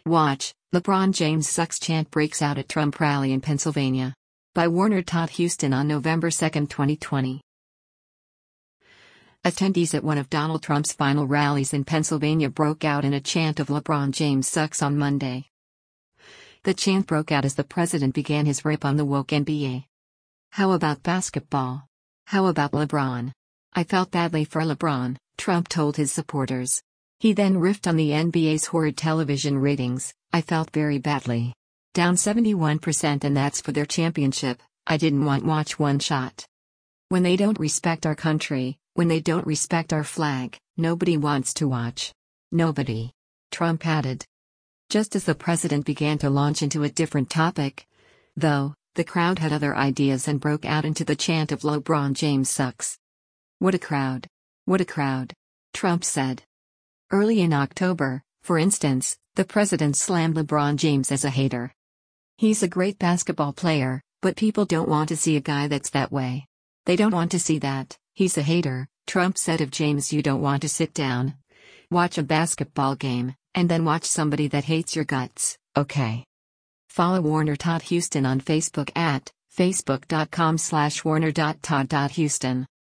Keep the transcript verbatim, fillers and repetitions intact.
Watch, LeBron James sucks chant breaks out at Trump rally in Pennsylvania. By Warner Todd Houston on November second, twenty twenty. Attendees at one of Donald Trump's final rallies in Pennsylvania broke out in a chant of LeBron James sucks on Monday. The chant broke out as the president began his rip on the woke N B A. How about basketball? How about LeBron? I felt badly for LeBron, Trump told his supporters. He then riffed on the N B A's horrid television ratings. I felt very badly. Down seventy-one percent, and that's for their championship. I didn't want watch one shot. When they don't respect our country, when they don't respect our flag, nobody wants to watch. Nobody. Trump added. Just as the president began to launch into a different topic, though, the crowd had other ideas and broke out into the chant of LeBron James sucks. What a crowd. What a crowd. Trump said. Early in October, for instance, the president slammed LeBron James as a hater. He's a great basketball player, but people don't want to see a guy that's that way. They don't want to see that. He's a hater, Trump said of James. You don't want to sit down, watch a basketball game, and then watch somebody that hates your guts, okay? Follow Warner Todd Houston on Facebook at facebook dot com slash warner dot todd dot houston.